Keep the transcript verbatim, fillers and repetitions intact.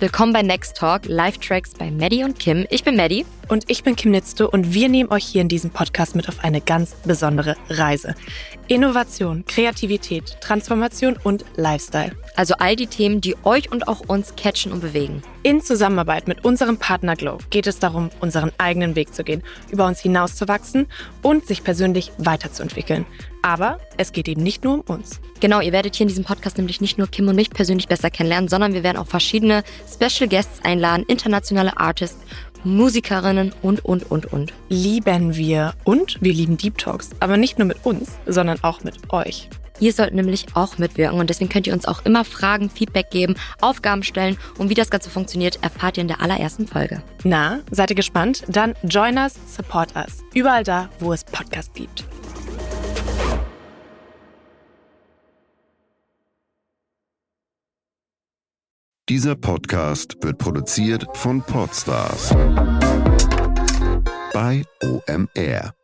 Willkommen bei Next Talk, Live-Tracks bei Maddie und Kim. Ich bin Maddie. Und ich bin Kim Nitzte und wir nehmen euch hier in diesem Podcast mit auf eine ganz besondere Reise. Innovation, Kreativität, Transformation und Lifestyle. Also all die Themen, die euch und auch uns catchen und bewegen. In Zusammenarbeit mit unserem Partner Glow geht es darum, unseren eigenen Weg zu gehen, über uns hinauszuwachsen und sich persönlich weiterzuentwickeln. Aber es geht eben nicht nur um uns. Genau, ihr werdet hier in diesem Podcast nämlich nicht nur Kim und mich persönlich besser kennenlernen, sondern wir werden auch verschiedene Special Guests einladen, internationale Artists, Musikerinnen und, und, und, und. Lieben wir und wir lieben Deep Talks, aber nicht nur mit uns, sondern auch mit euch. Ihr sollt nämlich auch mitwirken und deswegen könnt ihr uns auch immer Fragen, Feedback geben, Aufgaben stellen und wie das Ganze funktioniert, erfahrt ihr in der allerersten Folge. Na, seid ihr gespannt? Dann join us, support us. Überall da, wo es Podcasts gibt. Dieser Podcast wird produziert von Podstars bei O M R.